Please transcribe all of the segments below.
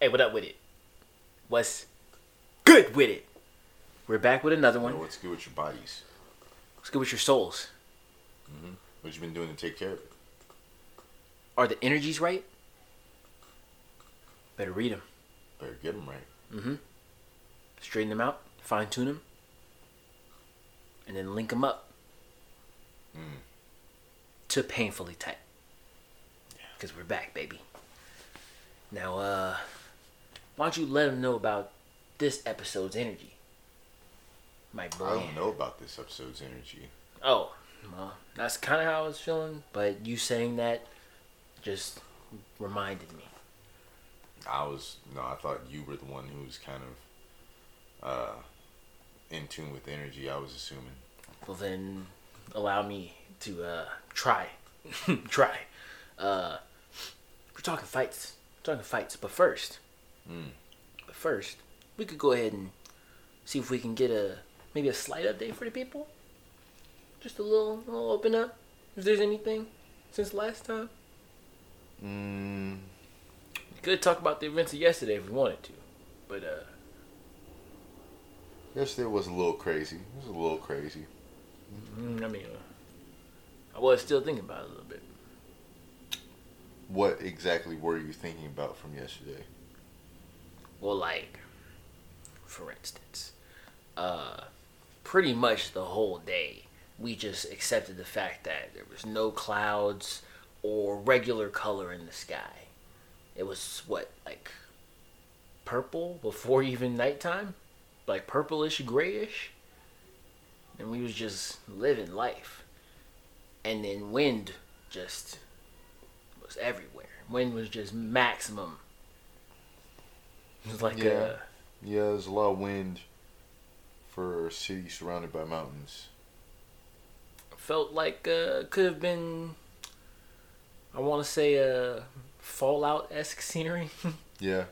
Hey, what up with it? What's good with it? We're back with another one. What's good with your bodies? What's good with your souls? What you been doing to take care of it? Are the energies right? Better read them. Better get them right. Straighten them out. Fine tune them. And then link them up. To painfully tight. Because we're back, baby. Now, why don't you let them know about this episode's energy? My boy. I don't know about this episode's energy. Oh, well, that's kind of how I was feeling. But you saying that just reminded me. I thought you were the one who was kind of in tune with energy, I was assuming. Well, then allow me to try. Try. We're talking fights. But first, we could go ahead and see if we can get maybe a slight update for the people. Just a little open up, if there's anything since last time. We could talk about the events of yesterday if we wanted to, but Yesterday was a little crazy. I was still thinking about it a little bit. What exactly were you thinking about from yesterday? Well, like, for instance, pretty much the whole day, we just accepted the fact that there was no clouds or regular color in the sky. It was, like purple before even nighttime? Like purplish, grayish? And we was just living life. And then wind just was everywhere. Wind was just maximum. It was like Yeah, there's a lot of wind for a city surrounded by mountains. felt like could have been, I want to say, Fallout-esque scenery. Yeah.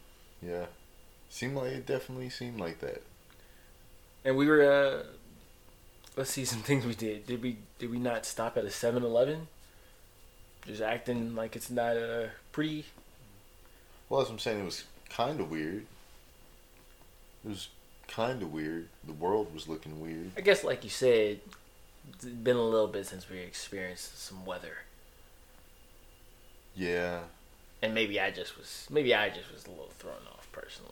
It definitely seemed like that. And we were, let's see some things we did. Did we not stop at a 7-Eleven? Just acting like it's not pretty. Well, as I'm saying, it was kind of weird. The world was looking weird. I guess, like you said, it's been a little bit since we experienced some weather. Yeah. And maybe I just was a little thrown off personally.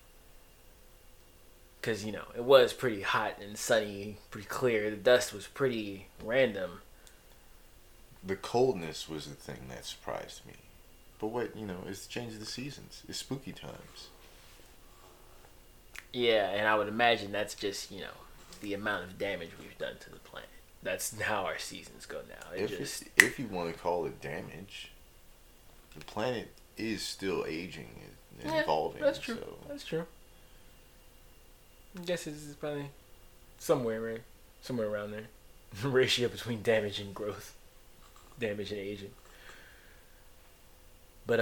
Because, it was pretty hot and sunny, pretty clear. The dust was pretty random. The coldness was the thing that surprised me. But it's the change of the seasons. It's spooky times. Yeah, and I would imagine that's just, the amount of damage we've done to the planet. That's how our seasons go now. If you want to call it damage, the planet is still aging and evolving. That's true. So. That's true. I guess it's probably somewhere around there. Ratio between damage and growth, damage and aging. But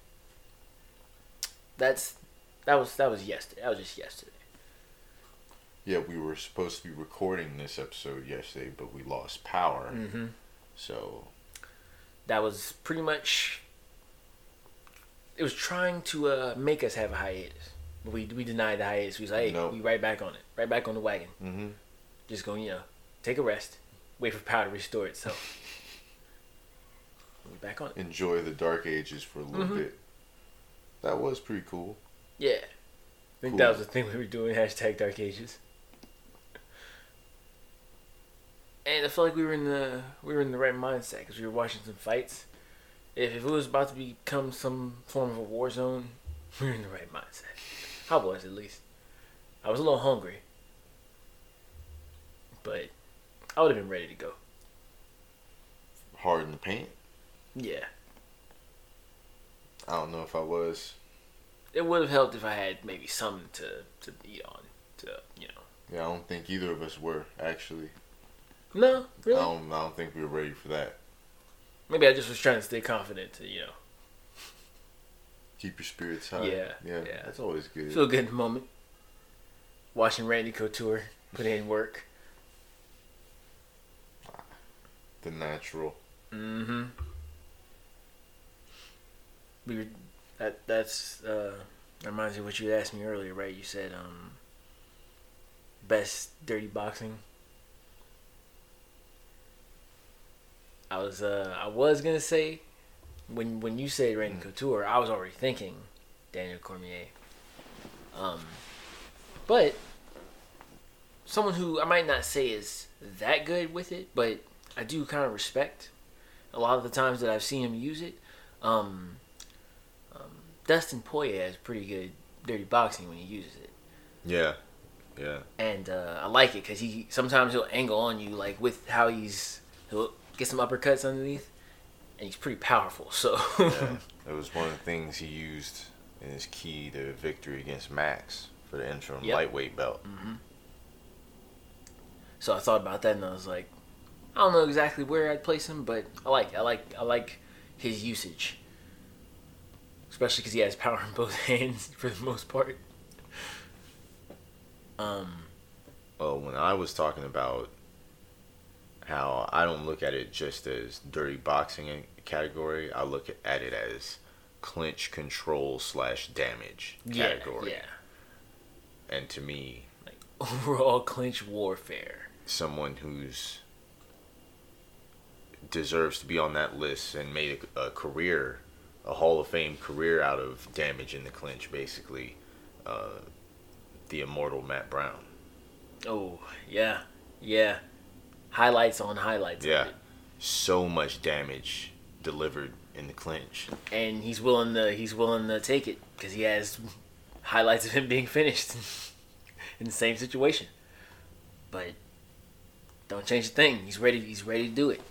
that was yesterday. That was just yesterday. Yeah, we were supposed to be recording this episode yesterday, but we lost power. Mm-hmm. So that was pretty much. It was trying to make us have a hiatus. But we denied the hiatus. We was like, hey, Nope. We right back on it. Right back on the wagon. Mm-hmm. Just go, take a rest. Wait for power to restore itself. We back on it. Enjoy the dark ages for a little bit. That was pretty cool. Yeah. I think that was the thing we were doing. # Dark Ages. And I felt like we were in the right mindset because we were watching some fights. If it was about to become some form of a war zone, we were in the right mindset. I was, at least. I was a little hungry. But I would have been ready to go. Hard in the paint? Yeah. I don't know if I was. It would have helped if I had maybe something to eat on. Yeah, I don't think either of us were, actually. No, really? I don't think we were ready for that. Maybe I just was trying to stay confident to, Keep your spirits high. Yeah. That's always good. Feel good in the moment. Watching Randy Couture put in work. The natural. Mm-hmm. That reminds me of what you asked me earlier, right? You said best dirty boxing. I was gonna say when you said Randy Couture, I was already thinking Daniel Cormier. But someone who I might not say is that good with it, but I do kind of respect a lot of the times that I've seen him use it. Dustin Poirier has pretty good dirty boxing when he uses it. Yeah, yeah. And I like it because sometimes he'll angle on you like with how he'll get some uppercuts underneath, and he's pretty powerful. So Yeah, it was one of the things he used in his key to victory against Max for the interim lightweight belt. Mm-hmm. So I thought about that, and I was like, I don't know exactly where I'd place him, but I like his usage, especially because he has power in both hands for the most part. Well, when I was talking about how I don't look at it just as dirty boxing category, I look at it as clinch control / damage category. Yeah. And to me, like overall clinch warfare. Someone who's deserves to be on that list and made a career, a Hall of Fame career out of damage in the clinch, basically, the immortal Matt Brown. Oh, yeah. Highlights on highlights. Yeah. So much damage delivered in the clinch. And he's willing to take it because he has highlights of him being finished in the same situation. But don't change a thing. He's ready to do it.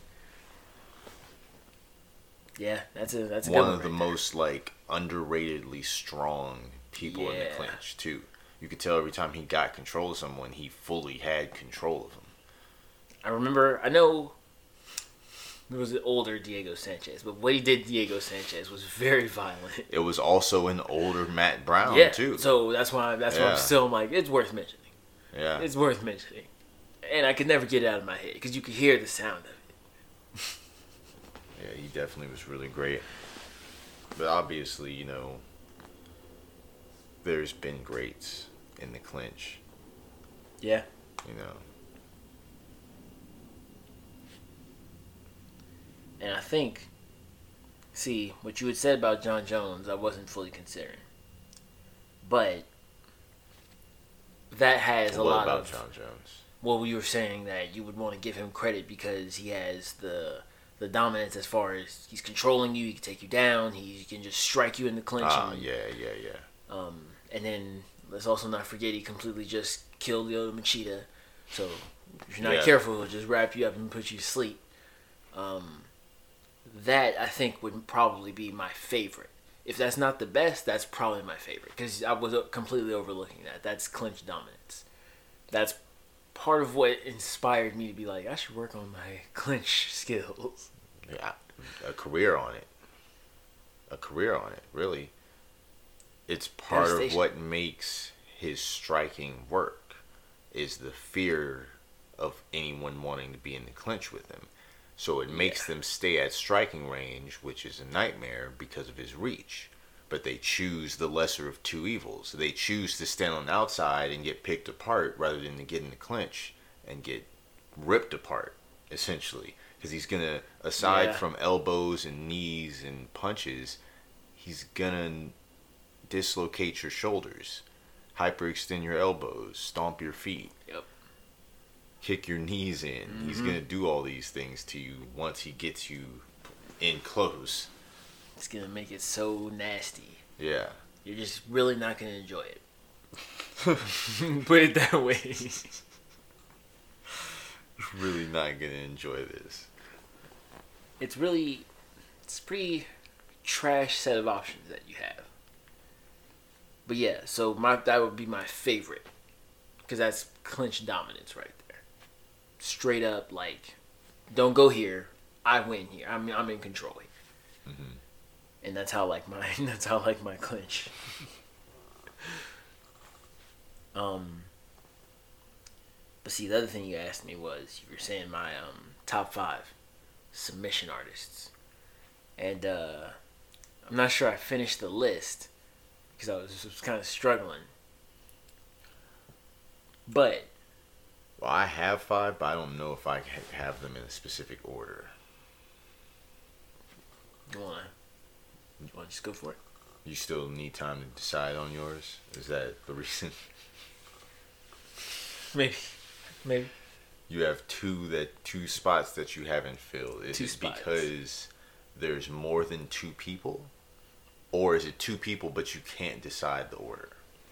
Yeah, that's a good one of the most like underratedly strong people in the clinch too. You could tell every time he got control of someone, he fully had control of him. I know it was an older Diego Sanchez, but what he did Diego Sanchez was very violent. It was also an older Matt Brown too. So that's why I'm still like, it's worth mentioning. Yeah. It's worth mentioning. And I could never get it out of my head because you could hear the sound of it. Yeah, he definitely was really great. But obviously, there's been greats in the clinch. Yeah. And I think, what you had said about John Jones, I wasn't fully considering. But that has a lot of... What about John Jones? Well, you were saying that you would want to give him credit because he has the dominance as far as he's controlling you, he can take you down, he can just strike you in the clinch. Yeah. And then let's also not forget he completely just killed Lyoto Machida. So if you're not careful, he'll just wrap you up and put you to sleep. That I think would probably be my favorite. If that's not the best, that's probably my favorite because I was completely overlooking that. That's clinch dominance. That's part of what inspired me to be like, I should work on my clinch skills. Yeah, a career on it, really. It's part of what makes his striking work is the fear of anyone wanting to be in the clinch with him. So it makes them stay at striking range, which is a nightmare because of his reach. But they choose the lesser of two evils. They choose to stand on the outside and get picked apart rather than to get in the clinch and get ripped apart, essentially. Because he's going to, aside from elbows and knees and punches, he's going to dislocate your shoulders, hyperextend your elbows, stomp your feet. Yep. Kick your knees in. Mm-hmm. He's going to do all these things to you once he gets you in close. It's going to make it so nasty. Yeah. You're just really not going to enjoy it. Put it that way. Really not going to enjoy this. It's pretty trash set of options that you have. But yeah, so that would be my favorite. Because that's clinch dominance right there. Straight up, like, don't go here. I win here. I'm in control here. Mm-hmm. And that's how I like my clinch. But see, the other thing you asked me was you were saying my top 5 submission artists, and I'm not sure I finished the list because I was kind of struggling. But well, I have 5, but I don't know if I have them in a specific order. You wanna just go for it? You still need time to decide on yours? Is that the reason? Maybe. You have two spots that you haven't filled. Is it because there's more than 2 people? Or is it 2 people but you can't decide the order?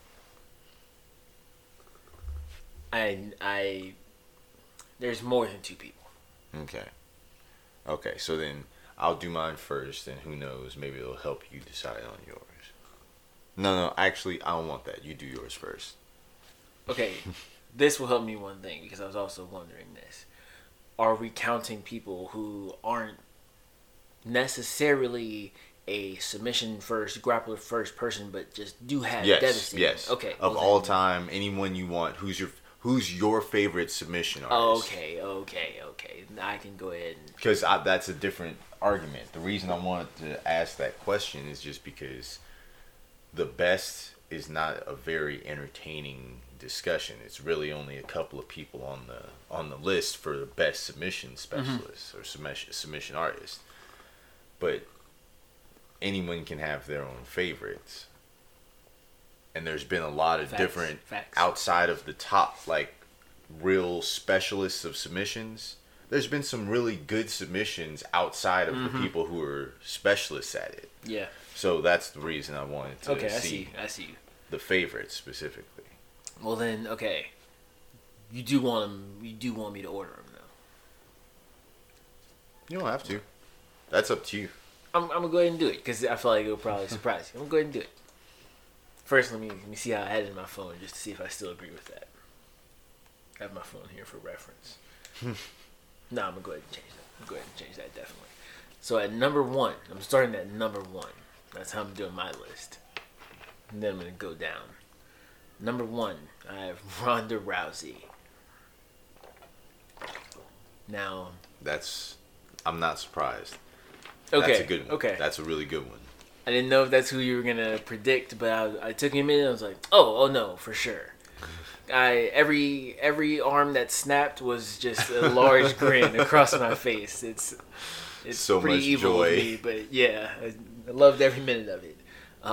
There's more than 2 people. Okay, so then I'll do mine first, and who knows, maybe it'll help you decide on yours. No, actually, I don't want that. You do yours first. Okay, this will help me one thing, because I was also wondering this. Are we counting people who aren't necessarily a submission first, grappler first person, but just do have devastating? Yes. Okay. Of all time, anyone you want, who's your favorite submission artist? Okay. I can go ahead and... Because that's a different argument. The reason I wanted to ask that question is just because the best is not a very entertaining discussion. It's really only a couple of people on the list for the best submission specialist or submission artist. But anyone can have their own favorites. And there's been a lot of different outside of the top, like, real specialists of submissions. There's been some really good submissions outside of the people who are specialists at it. Yeah. So that's the reason I wanted to see the favorites specifically. Well then, okay. You do want me to order them though. You don't have to. That's up to you. I'm gonna go ahead and do it because I feel like it'll probably surprise you. I'm gonna go ahead and do it. First, let me see how I added my phone just to see if I still agree with that. I have my phone here for reference. No, I'm gonna go ahead and change that. Definitely. So at number 1, I'm starting at number 1. That's how I'm doing my list. And then I'm gonna go down. Number 1, I have Ronda Rousey. Now, I'm not surprised. Okay. That's a good one. Okay. That's a really good one. I didn't know if that's who you were gonna predict, but I took a minute. I was like, oh no, for sure. Every arm that snapped was just a large grin across my face. It's so pretty much evil joy. of me, but yeah, I loved every minute of it.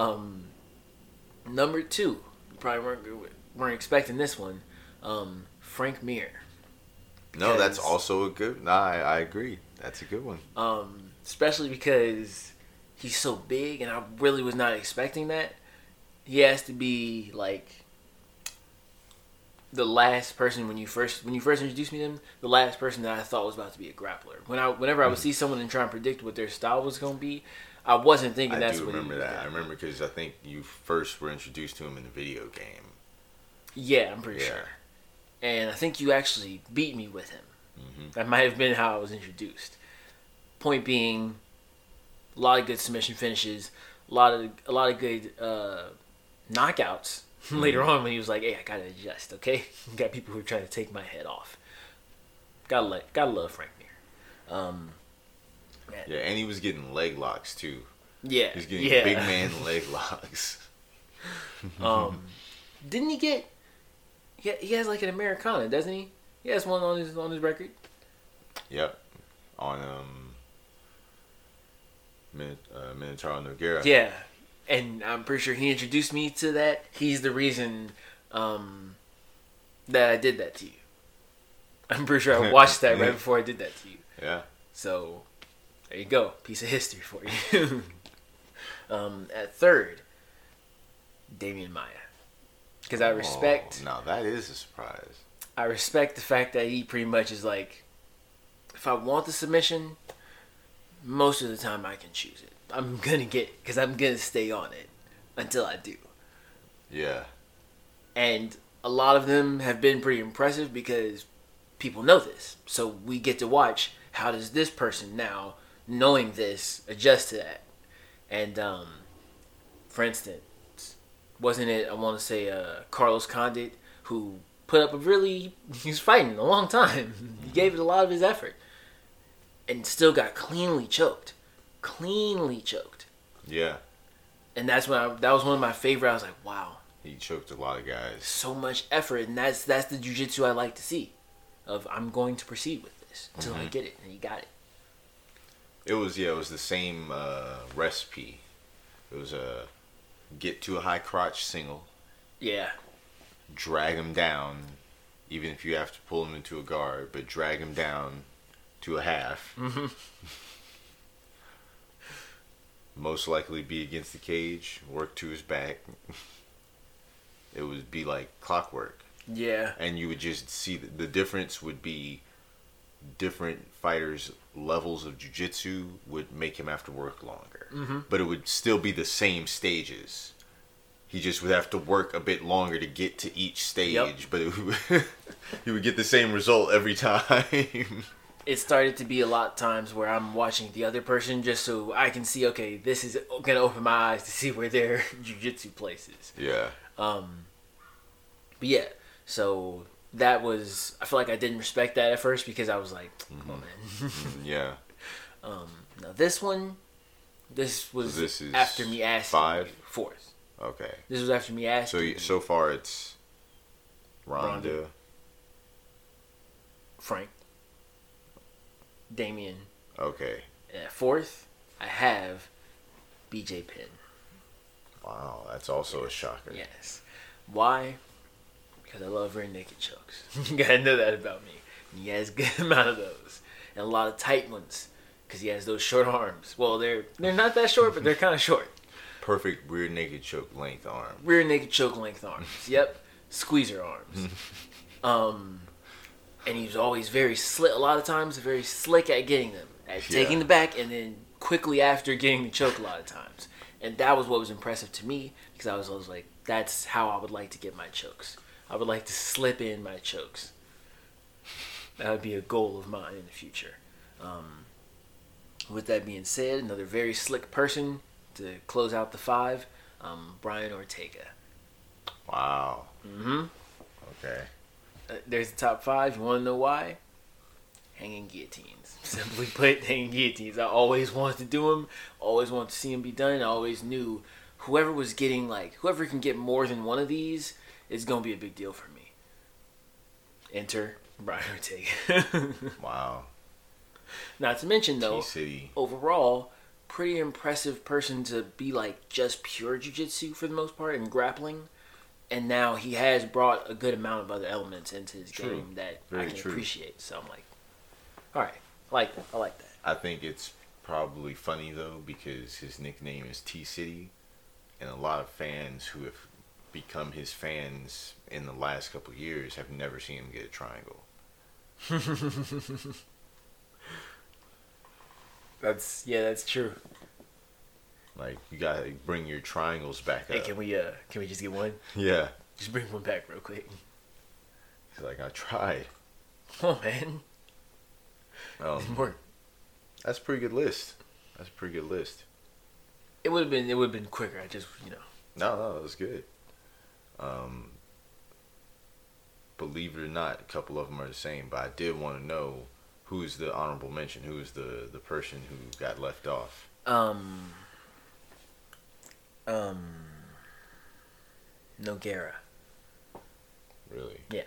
Number 2, you probably weren't expecting this one. Frank Mir. No, that's also a good. Nah, I agree. That's a good one. Especially because he's so big, and I really was not expecting that. He has to be like the last person when you first introduced me to him. The last person that I thought was about to be a grappler. Whenever I would see someone and try and predict what their style was going to be, I wasn't thinking that's what he was. I do remember that. I remember because I think you first were introduced to him in a video game. Yeah, I'm pretty sure. And I think you actually beat me with him. Mm-hmm. That might have been how I was introduced. Point being, a lot of good submission finishes, a lot of good knockouts. Later on, when he was like, "Hey, I gotta adjust, okay?" Got people who are trying to take my head off. Gotta love Frank Mir. Yeah, and he was getting leg locks too. Yeah, he was getting big man leg locks. Didn't he get? He has like an Americana, doesn't he? He has one on his record. Yep, on Minotauro Nogueira. Yeah, and I'm pretty sure he introduced me to that. He's the reason that I did that to you. I'm pretty sure I watched that right before I did that to you. Yeah. So, there you go. Piece of history for you. At 3rd, Damian Maia. Because I respect... Now, that is a surprise. I respect the fact that he pretty much is like, if I want the submission, most of the time I can choose it. I'm going to get it because I'm going to stay on it until I do. Yeah. And a lot of them have been pretty impressive because people know this. So we get to watch how does this person now, knowing this, adjust to that. And, for instance, wasn't it, I want to say, Carlos Condit, who put up he was fighting a long time. He gave it a lot of his effort. And still got cleanly choked. Yeah. And that was one of my favorite. I was like, wow. He choked a lot of guys. So much effort, and that's the jiu-jitsu I like to see. Of I'm going to proceed with this until I get it, and he got it. It was the same recipe. It was a get to a high crotch single. Yeah. Drag him down, even if you have to pull him into a guard, but drag him down to a half. Mm-hmm. Most likely be against the cage, work to his back. It would be like clockwork. Yeah. And you would just see the difference would be different fighters' levels of jiu-jitsu would make him have to work longer. Mm-hmm. But it would still be the same stages. He just would have to work a bit longer to get to each stage, but he would get the same result every time. It started to be a lot of times where I'm watching the other person just so I can see, okay, this is going to open my eyes to see where their jiu-jitsu place is. Yeah. But yeah, so that was, I feel like I didn't respect that at first because I was like, come on, man. Yeah. Now this one, this is after me asking. 5? Fourth. Okay. This was after me asking. So far it's Ronda. Frank. Damien. Okay. And at fourth, I have BJ Penn. Wow, that's also a shocker. Yes. Why? Because I love rear naked chokes. You gotta know that about me. And he has a good amount of those. And a lot of tight ones. Because he has those short arms. Well, they're not that short, but they're kind of short. Perfect rear naked choke length arm. Rear naked choke length arms. Yep. Squeezer arms. And he was always very slick. A lot of times, very slick at getting them. At taking the back and then quickly after getting the choke a lot of times. And that was what was impressive to me. Because I was like, that's how I would like to get my chokes. I would like to slip in my chokes. That would be a goal of mine in the future. With that being said, another very slick person to close out the 5, Brian Ortega. Wow. Mm-hmm. Okay. There's the top 5. You want to know why? Hanging guillotines. Simply put, hanging guillotines. I always wanted to do them. Always wanted to see them be done. I always knew whoever can get more than one of these is going to be a big deal for me. Enter Brian Ortega. Wow. Not to mention, though, T-City. Overall, pretty impressive person to be like just pure jiu-jitsu for the most part and grappling. And now he has brought a good amount of other elements into his game that I can appreciate. So I'm like, all right, I like that. I think it's probably funny, though, because his nickname is T-City. And a lot of fans who have become his fans in the last couple of years have never seen him get a triangle. That's true. Like, you gotta bring your triangles back up. Hey, can we just get one? Yeah. Just bring one back real quick. He's like, I tried. Come on, man. Didn't work. That's a pretty good list. It would have been quicker. I just, No, that was good. Believe it or not, a couple of them are the same, but I did want to know who's the honorable mention. Who's the person who got left off? Nogueira. Really? Yeah.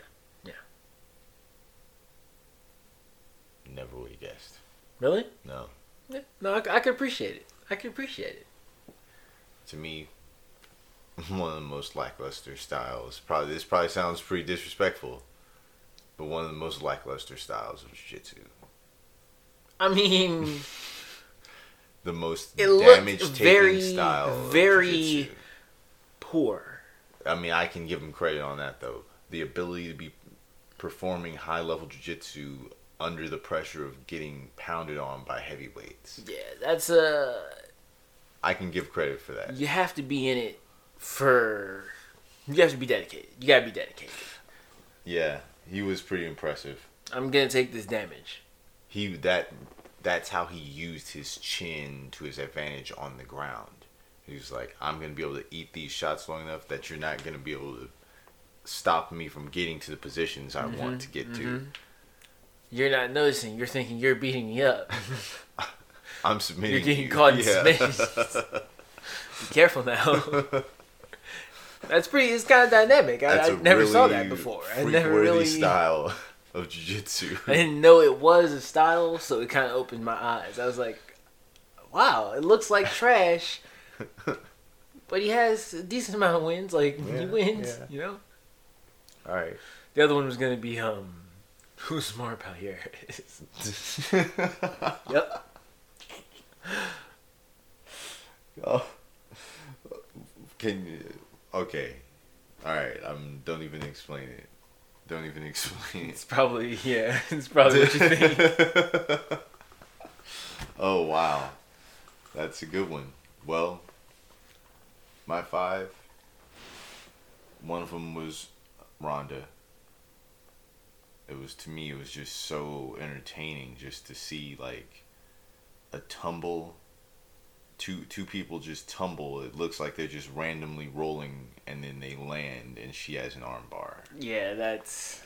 Never would have guessed. Really? No. Yeah. No, I could appreciate it. To me, one of the most lackluster styles. This probably sounds pretty disrespectful, but one of the most lackluster styles of jiu-jitsu. I mean, the most damage-taking style of very poor. I mean, I can give him credit on that, though. The ability to be performing high-level jiu-jitsu under the pressure of getting pounded on by heavyweights. Yeah, that's I can give credit for that. You have to be in it you have to be dedicated. You gotta be dedicated. Yeah, he was pretty impressive. I'm gonna take this damage. That's how he used his chin to his advantage on the ground. He was like, I'm gonna be able to eat these shots long enough that you're not gonna be able to stop me from getting to the positions I want to get to. You're not noticing. You're thinking you're beating me up. I'm submitting. You're getting caught in submissions. Be careful now. That's pretty. It's kind of dynamic. I never saw that before. I never really style of jiu-jitsu. I didn't know it was a style, so it kind of opened my eyes. I was like, "Wow, it looks like trash." But he has a decent amount of wins. Like he wins, you know. All right. The other one was gonna be Usmar Palhares. Yep. Oh. Can you? Okay. All right. Don't even explain it. Don't even explain it. It's probably It's probably what you think. Oh wow, that's a good one. Well, my 5. One of them was Ronda. To me, it was just so entertaining just to see like a tumble. Two people just tumble. It looks like they're just randomly rolling, and then they land, and she has an armbar. Yeah, that's.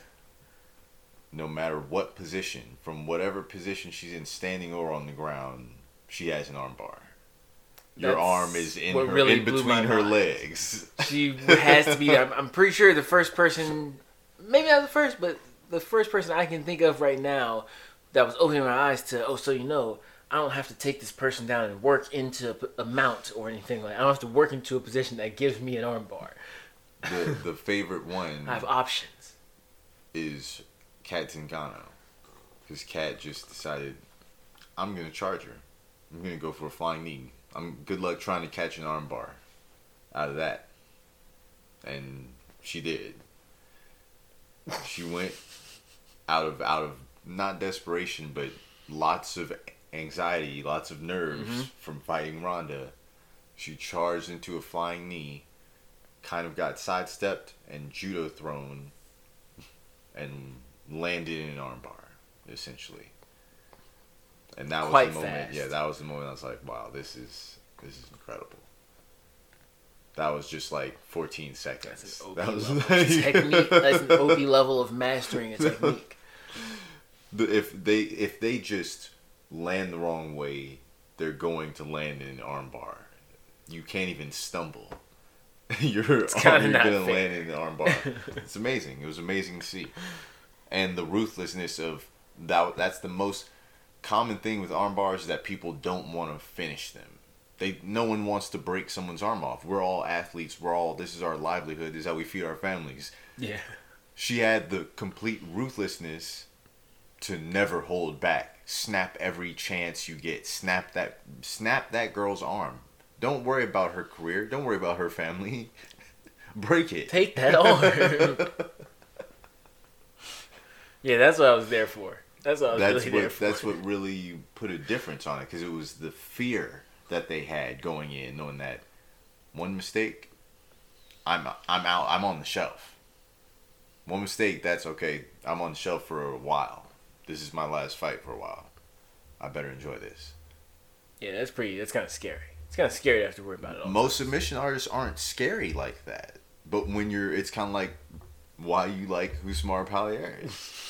No matter what position, from whatever position she's in, standing or on the ground, she has an armbar. Your arm is in between her legs. She has to be. I'm pretty sure the first person, maybe not the first, but the first person I can think of right now that was opening my eyes to. Oh, so you know. I don't have to take this person down and work into a mount or anything like that. I don't have to work into a position that gives me an armbar. The favorite one I have options. Is Kat Zingano. Because Kat just decided, I'm going to charge her. I'm going to go for a flying knee. Good luck trying to catch an armbar out of that. And she did. She went out of not desperation, but lots of anxiety, lots of nerves from fighting Ronda. She charged into a flying knee, kind of got sidestepped and judo thrown, and landed in an armbar, essentially. And that was the moment. Fast. Yeah, that was the moment I was like, "Wow, this is incredible." That was just like 14 seconds. That was technique. That's an OP level of mastering a technique. If they just land the wrong way, they're going to land in an armbar. You can't even stumble. You're going to land in an armbar. It's amazing. It was amazing to see. And the ruthlessness of that. That's the most common thing with arm bars, is that people don't want to finish them. No one wants to break someone's arm off. We're all athletes. This is our livelihood. This is how we feed our families. Yeah. She had the complete ruthlessness to never hold back. Snap every chance you get. Snap that girl's arm. Don't worry about her career. Don't worry about her family. Break it. Take that arm. Yeah, that's what I was there for. That's what I was there for. That's what really put a difference on it, because it was the fear that they had going in, knowing that one mistake, I'm out. I'm on the shelf. One mistake, that's okay. I'm on the shelf for a while. This is my last fight for a while. I better enjoy this. Yeah, that's kind of scary. It's kind of scary to have to worry about it all. Most submission artists aren't scary like that. But when it's kind of like why you like Usmar Palhares.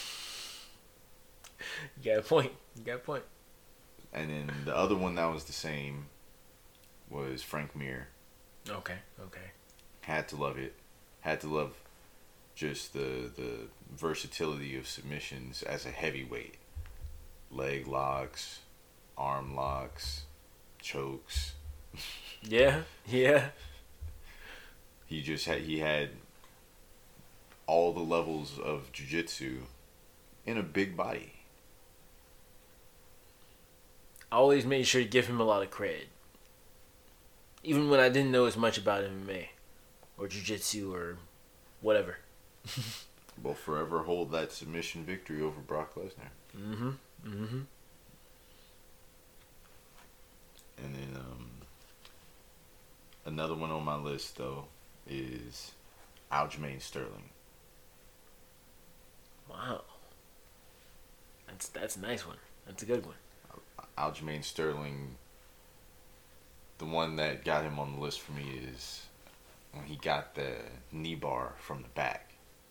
You got a point. And then the other one that was the same was Frank Mir. Okay. Had to love it. Had to love just the versatility of submissions as a heavyweight. Leg locks, arm locks, chokes. Yeah. He had all the levels of jiu-jitsu in a big body. I always made sure to give him a lot of credit. Even when I didn't know as much about MMA or jiu-jitsu or whatever. Will forever hold that submission victory over Brock Lesnar. Mm-hmm. And then another one on my list, though, is Aljamain Sterling. Wow. That's a nice one. That's a good one. Aljamain Sterling, the one that got him on the list for me is when he got the knee bar from the back.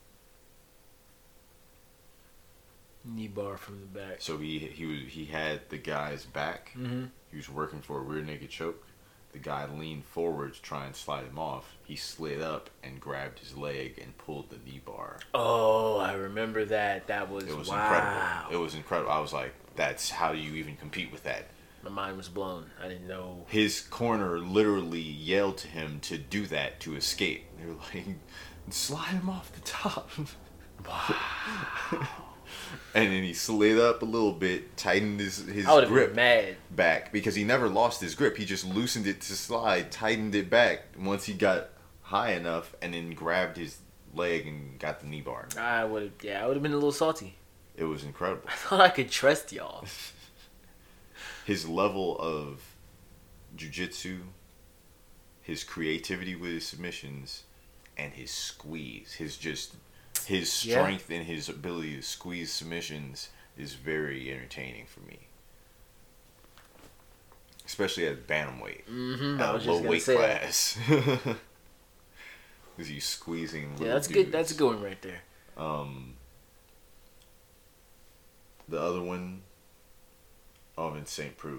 Knee bar from the back. So he had the guy's back. Mm-hmm. He was working for a rear naked choke. the guy leaned forward to try and slide him off. He slid up and grabbed his leg and pulled the knee bar. Oh, I remember that. It was incredible. It was incredible. I was like, that's how do you even compete with that? My mind was blown. I didn't know. His corner literally yelled to him to do that to escape. They were like, slide him off the top. Wow. And then he slid up a little bit, tightened his grip back because he never lost his grip. He just loosened it to slide, tightened it back once he got high enough, and then grabbed his leg and got the knee bar. I would have been a little salty. It was incredible. I thought I could trust y'all. His level of jiu-jitsu, his creativity with his submissions, and his squeeze, his strength and his ability to squeeze submissions is very entertaining for me. Especially at bantamweight. Mm-hmm. At a low weight class. Because he's squeezing little that's dudes. good. That's a good one right there. The other one, Alvin St. Preux.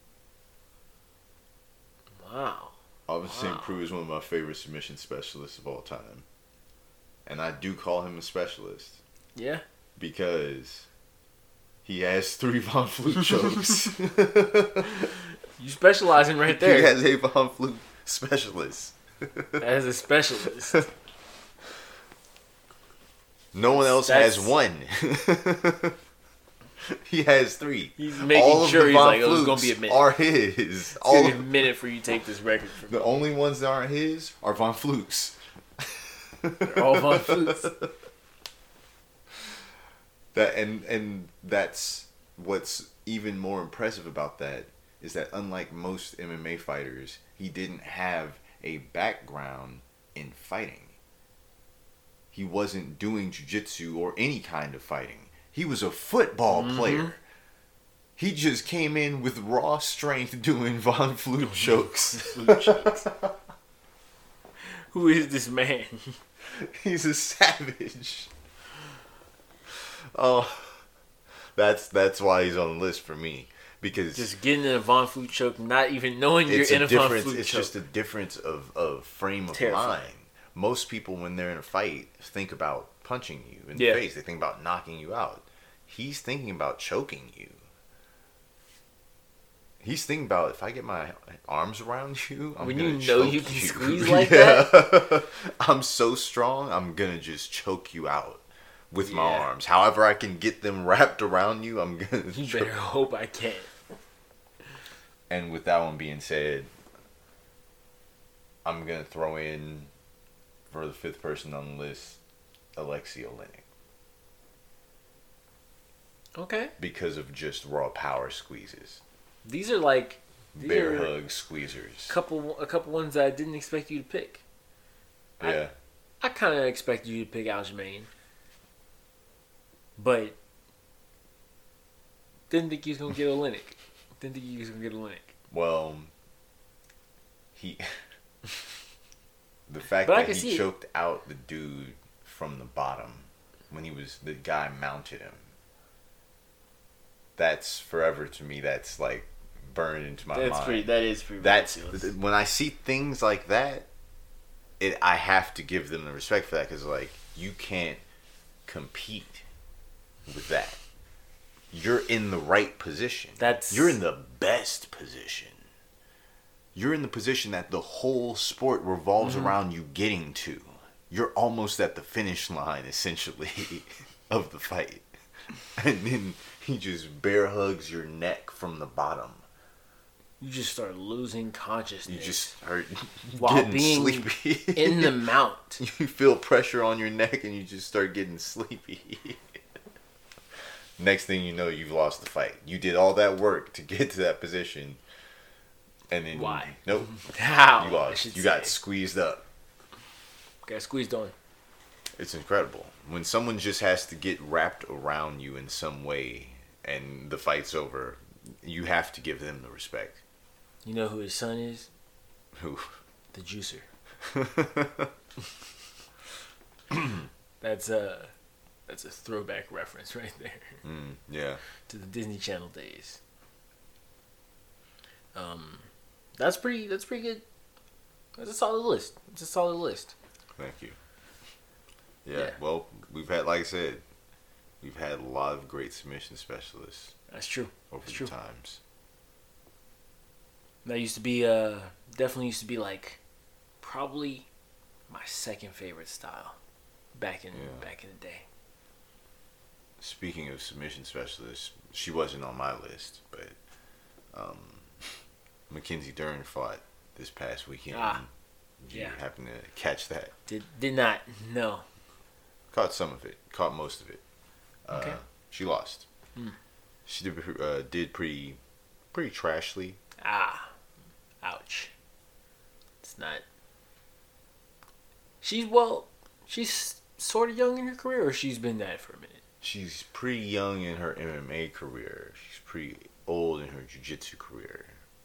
Wow. Alvin St. Preux is one of my favorite submission specialists of all time. And I do call him a specialist. Yeah. Because he has 3 Von Flue chokes. You specializing right there. He has a Von Flue specialist. As a specialist. No one else has 1. He has 3. He's making all sure he's like, oh, it's going to be a minute. Are his. It's going to be a minute for you to take this record from me. The only ones that aren't his are Von Fluke's. They're all Von Fluke's. And that's what's even more impressive about that is that unlike most MMA fighters, he didn't have a background in fighting. He wasn't doing jiu-jitsu or any kind of fighting. He was a football player. He just came in with raw strength doing Von Flue chokes. Who is this man? He's a savage. Oh, that's why he's on the list for me. Because just getting in a Von Flue choke, not even knowing you're in a Von Flue choke. It's just a difference of frame of mind. Most people, when they're in a fight, think about punching you in the face. They think about knocking you out. He's thinking about choking you. He's thinking about, if I get my arms around you, I'm going to choke you. You can squeeze like that? I'm so strong, I'm going to just choke you out with my arms. However I can get them wrapped around you, I'm going to You better hope I can. And with that one being said, I'm going to throw in, for the 5th person on the list, Alexei Oleinik. Okay. Because of just raw power squeezes. These are like bear hug squeezers. A couple ones that I didn't expect you to pick. Yeah. I kind of expected you to pick Aljamain, but didn't think he was gonna get Oleinik. Well, the fact that he choked out the dude from the bottom when the guy mounted him. That's forever to me. That's like burned into my mind. That is pretty ridiculous. When I see things like that, I have to give them the respect for that, because like, you can't compete with that. You're in the right position. You're in the best position. You're in the position that the whole sport revolves around you getting to. You're almost at the finish line, essentially, of the fight. And then he just bear hugs your neck from the bottom. You just start losing consciousness. You just start while getting being sleepy. In the mount. You feel pressure on your neck and you just start getting sleepy. Next thing you know, you've lost the fight. You did all that work to get to that position. And then why? Nope. How? You lost. You got squeezed up. Got squeezed on. It's incredible. When someone just has to get wrapped around you in some way and the fight's over, you have to give them the respect. You know who his son is? Who? The Juicer. That's a throwback reference right there. To the Disney Channel days. That's pretty good. That's a solid list. It's a solid list. Thank you. Yeah. Well, we've had, like I said, we've had a lot of great submission specialists. That's true. Over the times. That used to be definitely used to be like probably my second favorite style back in the day. Speaking of submission specialists, she wasn't on my list, but Mackenzie Dern fought this past weekend. Did you happen to catch that? Did not. No. Caught some of it. Caught most of it. Okay. She lost. She did pretty trashly. Ouch. It's not. She's sort of young in her career, or she's been that for a minute. She's pretty young in her MMA career. She's pretty old in her jiu-jitsu career.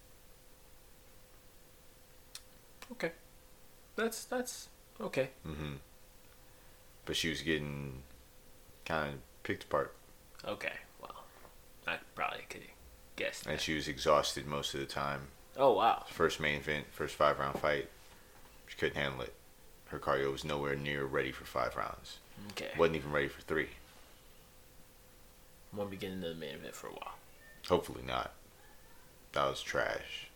Okay. That's okay. But she was getting kind of picked apart. Okay. Well, I probably could have guessed that. And she was exhausted most of the time. Oh, wow. First main event, first 5-round fight. She couldn't handle it. Her cardio was nowhere near ready for 5 rounds. Okay. Wasn't even ready for 3. Won't be getting into the main event for a while. Hopefully not. That was trash.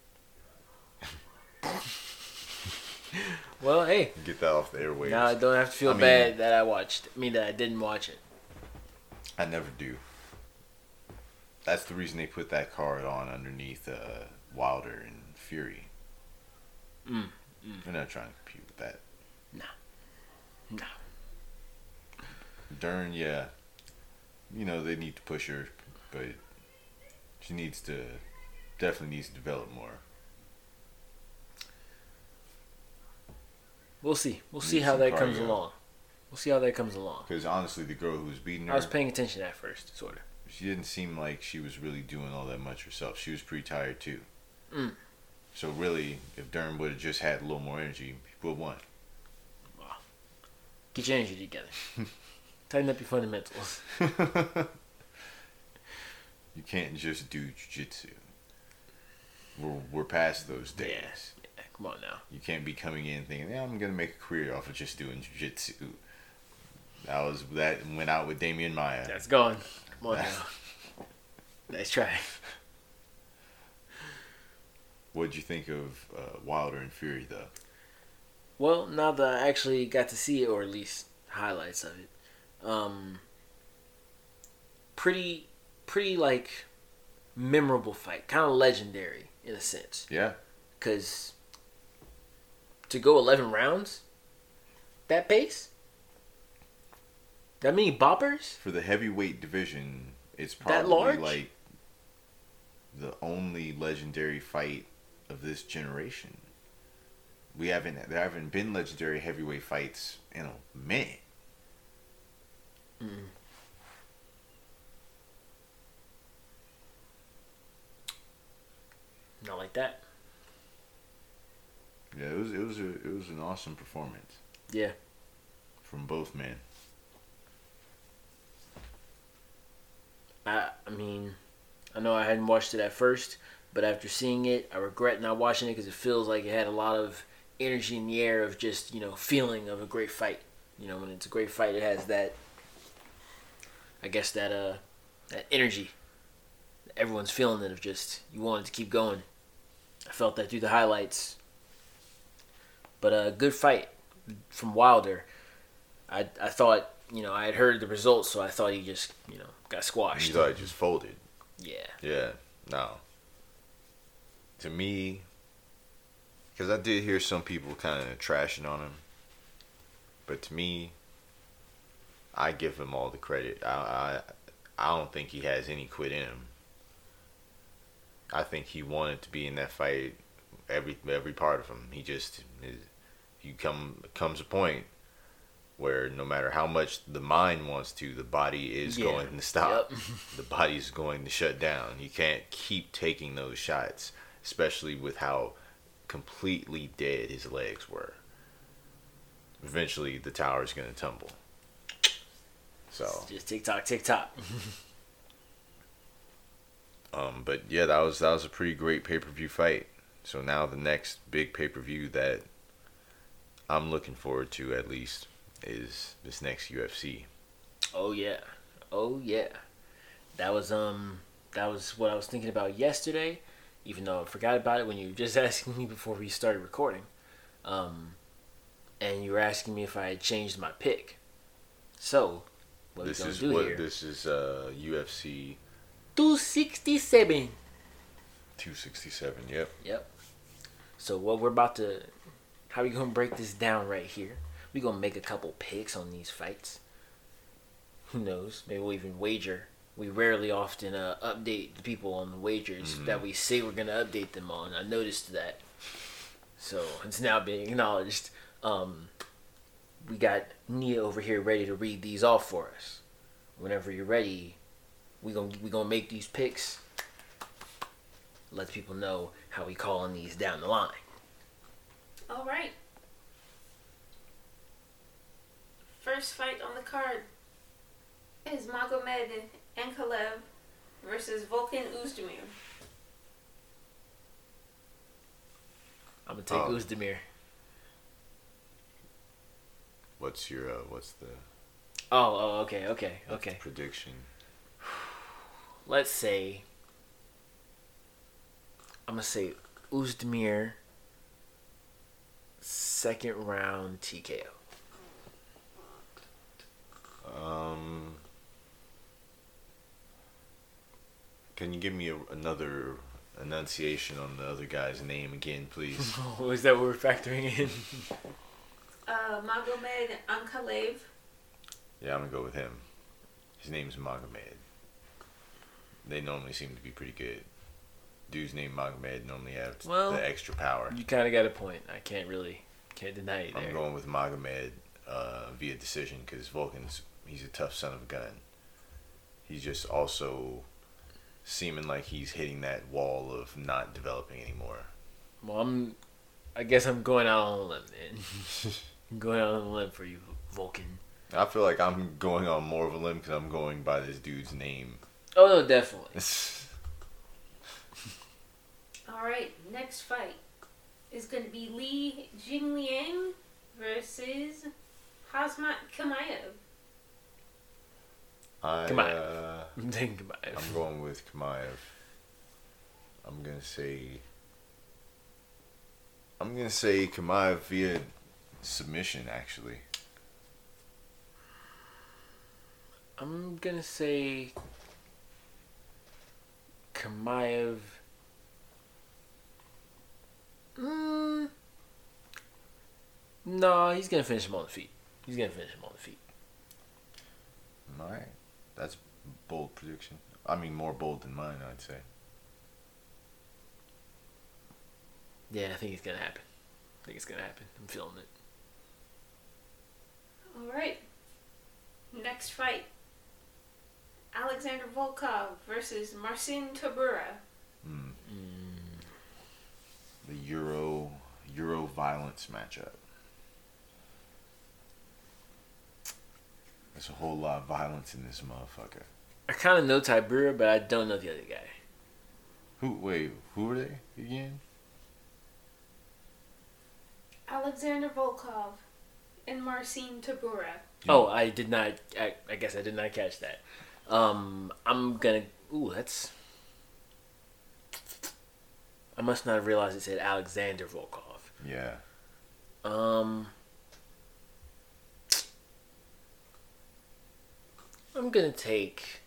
Well, hey. Get that off the airwaves. Now I don't have to feel bad that that I didn't watch it. I never do. That's the reason they put that card on underneath Wilder and Fury. They're not trying to compete with that. No. Dern, yeah. You know, they need to push her, but she definitely needs to develop more. We'll see. We'll see how that comes along. Because honestly, the girl who was beating her... I was paying attention at first, sort of. She didn't seem like she was really doing all that much herself. She was pretty tired, too. So really, if Dern would have just had a little more energy, he would have won. Wow. Get your energy together. Tighten up your fundamentals. You can't just do jiu-jitsu. We're past those days. Yeah, come on now. You can't be coming in thinking, I'm going to make a career off of just doing jiu-jitsu. That went out with Damian Maia. That's gone. Come on now. Nice try. What'd you think of Wilder and Fury, though? Well, now that I actually got to see it, or at least highlights of it, pretty like memorable fight, kind of legendary in a sense. Yeah. Because to go 11 rounds, that pace, that many boppers for the heavyweight division, it's probably like the only legendary fight of this generation. There haven't been legendary heavyweight fights in a minute. Not like that. Yeah, it was an awesome performance. Yeah. From both men. I mean, I know I hadn't watched it at first, but after seeing it, I regret not watching it because it feels like it had a lot of energy in the air of just, feeling of a great fight. When it's a great fight, it has that, I guess, that energy. Everyone's feeling it of just, you want it to keep going. I felt that through the highlights. But a good fight from Wilder. I thought, I had heard the results, so I thought he just, got squashed. You thought he just folded. Yeah. Yeah. No. To me, because I did hear some people kind of trashing on him, but to me, I give him all the credit. I don't think he has any quit in him. I think he wanted to be in that fight, every part of him. He just, comes a point where no matter how much the mind wants to, the body is going to stop. Yep. The body is going to shut down. He can't keep taking those shots, especially with how completely dead his legs were. Eventually, the tower is going to tumble. So just tick tock, tick tock. But yeah, that was a pretty great pay-per-view fight. So now the next big pay-per-view that I'm looking forward to, at least, is this next UFC. Oh yeah. That was what I was thinking about yesterday, even though I forgot about it when you were just asking me before we started recording. And you were asking me if I had changed my pick. So, what we gonna do here? This is UFC 267. 267. Yep. So how we gonna break this down right here? We gonna make a couple picks on these fights. Who knows? Maybe we'll even wager. We rarely often update the people on the wagers that we say we're gonna update them on. I noticed that. So it's now being acknowledged. We got Nia over here ready to read these off for us. Whenever you're ready, we gonna make these picks. Let the people know how we calling these down the line. All right. First fight on the card is Magomed Ankalaev versus Volkan Oezdemir. I'm gonna take Oezdemir. What's the? Okay. Prediction. Let's say. I'm gonna say Oezdemir. Second round TKO. Can you give me another enunciation on the other guy's name again, please? Was that what we're factoring in? Magomed Ankalaev. Yeah, I'm gonna go with him. His name's Magomed. They normally seem to be pretty good. Dudes named Magomed normally have the extra power. You kind of got a point. I can't deny it there. I'm going with Magomed via decision because he's a tough son of a gun. He's just also seeming like he's hitting that wall of not developing anymore. Well, I guess I'm going out on a limb, man. I'm going out on a limb for you, Volkan. I feel like I'm going on more of a limb because I'm going by this dude's name. Oh, no, definitely. All right, next fight is going to be Li Jingliang versus Khamzat Chimaev. I'm going with Chimaev. I'm gonna say Chimaev via submission. Actually, I'm gonna say Chimaev. No, he's gonna finish him on the feet. All right. That's bold prediction. I mean, more bold than mine, I'd say. Yeah, I think it's gonna happen. I'm feeling it. All right. Next fight. Alexander Volkov versus Marcin Tybura. The Euro violence matchup. There's a whole lot of violence in this motherfucker. I kind of know Tybura, but I don't know the other guy. Who are they again? Alexander Volkov and Marcin Tybura. Oh, I did not. I guess I did not catch that. I'm gonna. That's. I must not have realized it said Alexander Volkov. Yeah. I'm gonna take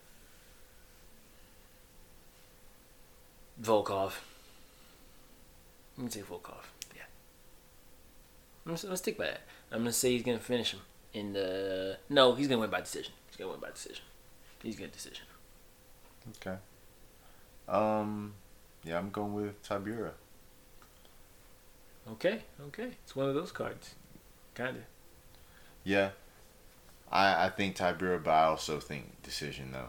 Volkov. I'm gonna take Volkov. Yeah. I'm gonna stick by that. I'm gonna say he's gonna finish him in the. No, he's gonna win by decision. He's gonna get decision. Okay. Yeah, I'm going with Tybura. Okay. It's one of those cards. Kinda. Yeah. I think Tybura, but I also think decision, though.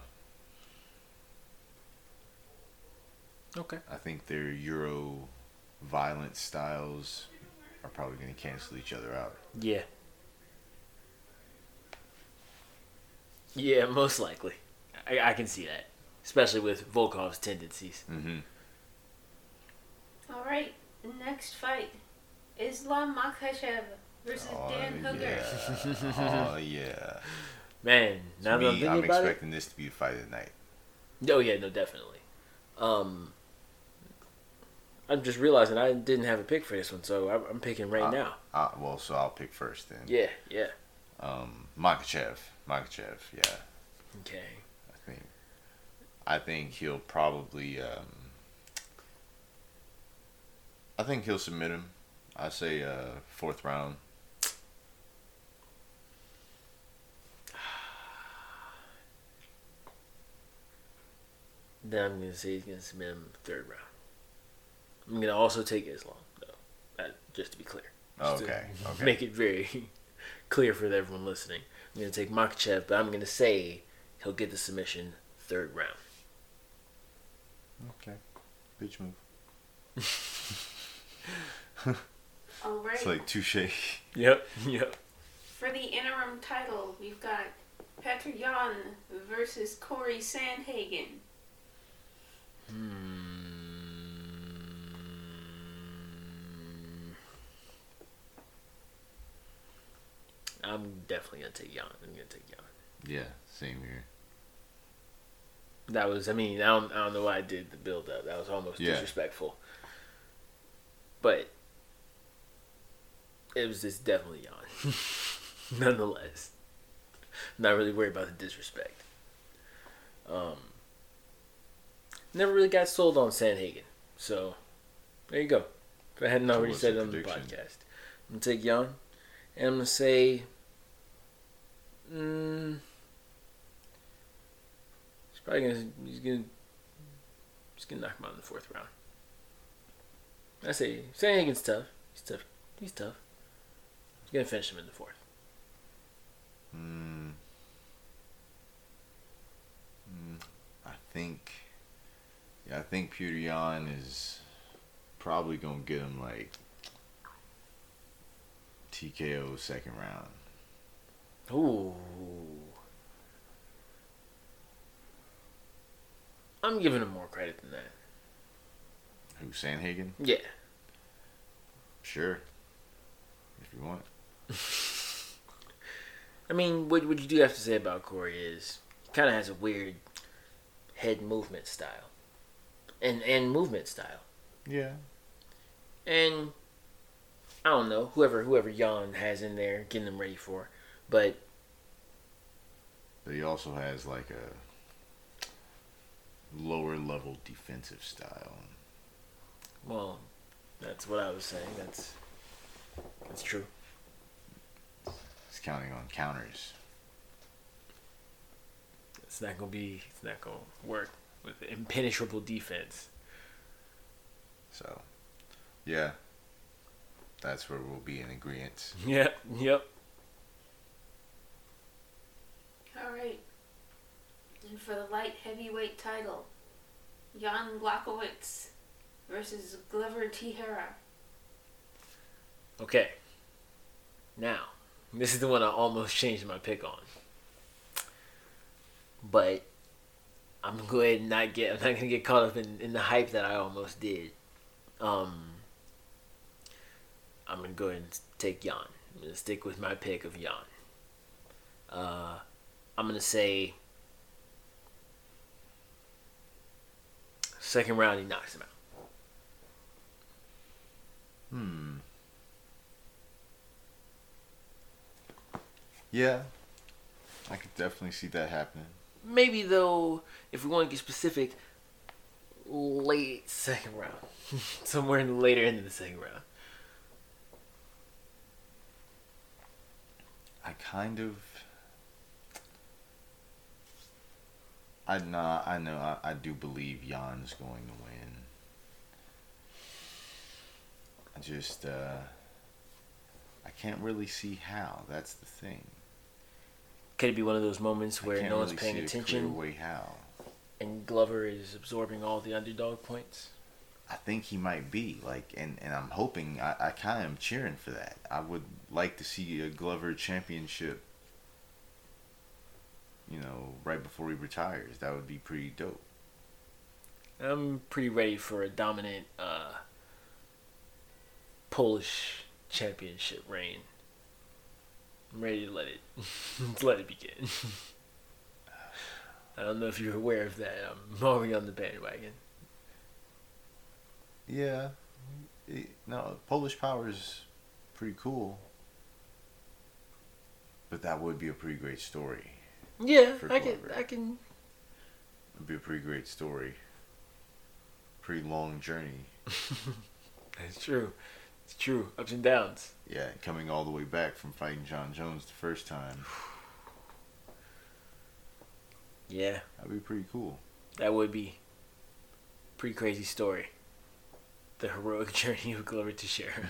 Okay. I think their Euro violence styles are probably going to cancel each other out. Yeah. Yeah, most likely. I can see that. Especially with Volkov's tendencies. Mm-hmm. All right, next fight. Islam Makhachev versus Dan Hooker. Yeah. Oh, yeah. Man, now that I'm thinking I'm about expecting this to be the fight of the night. Oh, yeah, no, definitely. I'm just realizing I didn't have a pick for this one, so I'm picking right now. Well, so I'll pick first then. Yeah. Makhachev, yeah. Okay. I think he'll probably. I think he'll submit him. I say 4th round. Then I'm gonna say he's gonna submit him 3rd round. I'm gonna also take Islam, though. Just to be clear. Okay. Make it very clear for everyone listening. I'm gonna take Makhachev, but I'm gonna say he'll get the submission 3rd round. Okay. Bitch move. All right. It's like touche. Yep. For the interim title, we've got Petr Yan versus Corey Sandhagen. I'm definitely gonna take Yan. Yeah, same here. That was, I don't know why I did the build up. That was almost disrespectful. But it's definitely Yan. Nonetheless. Not really worried about the disrespect. Never really got sold on Sandhagen. So, there you go. If I hadn't already said it on the podcast. I'm going to take Yan. And I'm going to say... he's gonna knock him out in the 4th round. I say Sandhagen's tough. He's tough. He's gonna finish him in the 4th. I think Petr Yan is probably gonna get him like TKO 2nd round. Ooh. I'm giving him more credit than that. Who, Sandhagen? Yeah. Sure. If you want. What you do have to say about Corey is he kind of has a weird head movement style. And movement style. Yeah. And I don't know, whoever Yan has in there getting him ready for. But he also has like a lower level defensive style. Well, that's what I was saying. That's true. He's counting on counters. It's not gonna work with impenetrable defense. So, yeah, that's where we'll be in agreement. Yep. All right. And for the light heavyweight title, Jan Blachowicz versus Glover Teixeira. Okay. Now, this is the one I almost changed my pick on. But I'm gonna go ahead and I'm not gonna get caught up in the hype that I almost did. I'm gonna go ahead and take Jan. I'm gonna stick with my pick of Jan. I'm gonna say 2nd round he knocks him out. Yeah, I could definitely see that happening. Maybe though, if we want to get specific, late 2nd round, somewhere in the later end of the 2nd round. I do believe Jan's going to win. I can't really see how. That's the thing. Could it be one of those moments where no one's paying attention? Way how. And Glover is absorbing all the underdog points? I think he might be. And I'm hoping, I kind of am cheering for that. I would like to see a Glover championship, right before he retires. That would be pretty dope. I'm pretty ready for a dominant Polish championship reign. I'm ready to let it begin. I don't know if you're aware of that. I'm already on the bandwagon. Yeah. No, Polish Power is pretty cool. But that would be a pretty great story. Yeah, I can. It'd be a pretty great story. Pretty long journey. It's true. It's true. Ups and downs. Yeah, coming all the way back from fighting John Jones the first time. Yeah. That'd be pretty cool. That would be. Pretty crazy story. The heroic journey of Glover Teixeira.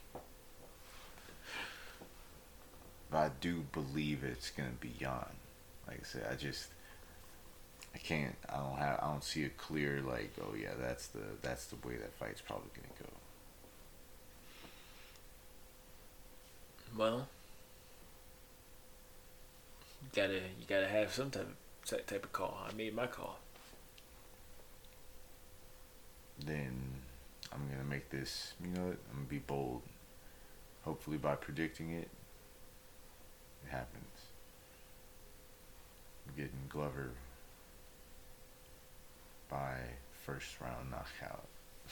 But I do believe it's gonna be Jan. Like I said, I can't. I don't see a clear like. Oh yeah, that's the way that fight's probably gonna go. Well, you gotta have some type of call. I made my call. Then I'm gonna make this. You know what? I'm gonna be bold. Hopefully, by predicting it, it happens. I'm getting Glover by first round knockout.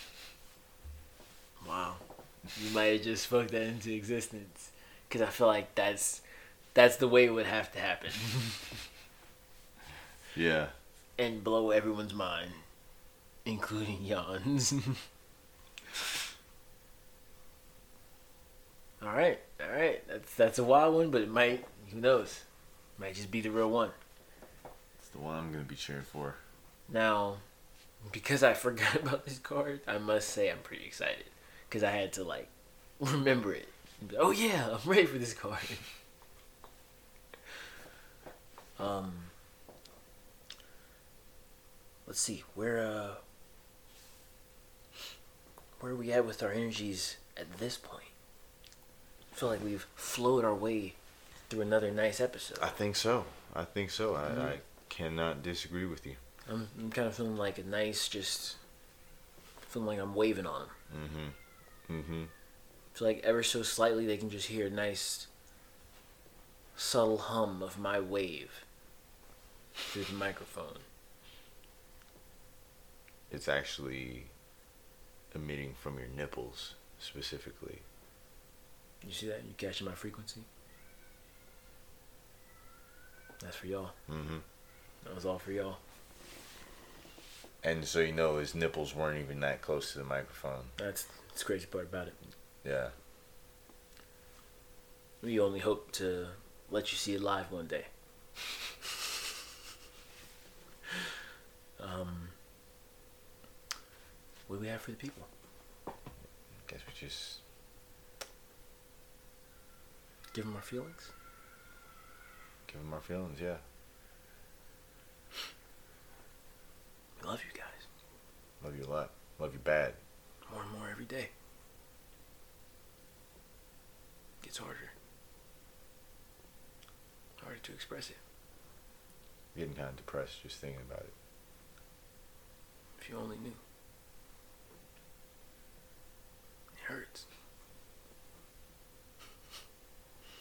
Wow, you might have just spoke that into existence, because I feel like that's the way it would have to happen. Yeah. And blow everyone's mind, including Jan's. All right. That's a wild one, but it might. Who knows? Might just be the real one. It's the one I'm gonna be cheering for. Now, because I forgot about this card, I must say I'm pretty excited, because I had to remember it. Oh yeah, I'm ready for this card. Let's see, where are we at with our energies at this point? I feel like we've flowed our way through another nice episode. I think so. Mm-hmm. I cannot disagree with you. I'm kind of feeling like a nice, just feeling like I'm waving on them. Mm-hmm. I feel like ever so slightly they can just hear a nice, subtle hum of my wave through the microphone. It's actually emitting from your nipples, specifically. You see that? You catching my frequency? That's for y'all. Mm-hmm. That was all for y'all. And so you know his nipples weren't even that close to the microphone. That's the crazy part about it. Yeah. We only hope to let you see it live one day. What do we have for the people? Guess we just give them our feelings. Give them our feelings, yeah. We love you guys. Love you a lot. Love you bad. More and more every day. Gets harder. Harder to express it. I'm getting kind of depressed just thinking about it. If you only knew. It hurts.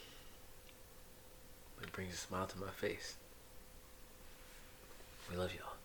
But it brings a smile to my face. We love y'all.